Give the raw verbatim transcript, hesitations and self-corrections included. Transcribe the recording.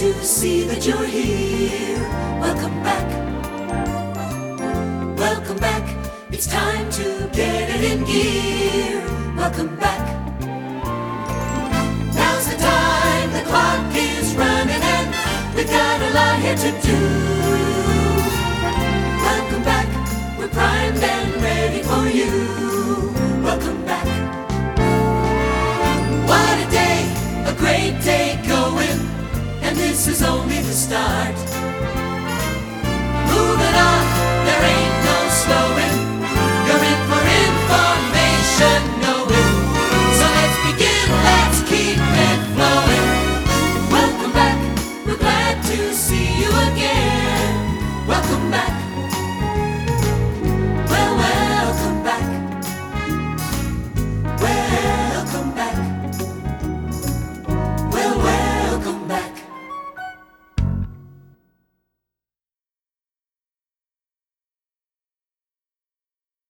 to see that you're here. Welcome back, welcome back. It's time to get it in gear. Welcome back. Now's the time, the clock is running and we've got a lot here to do.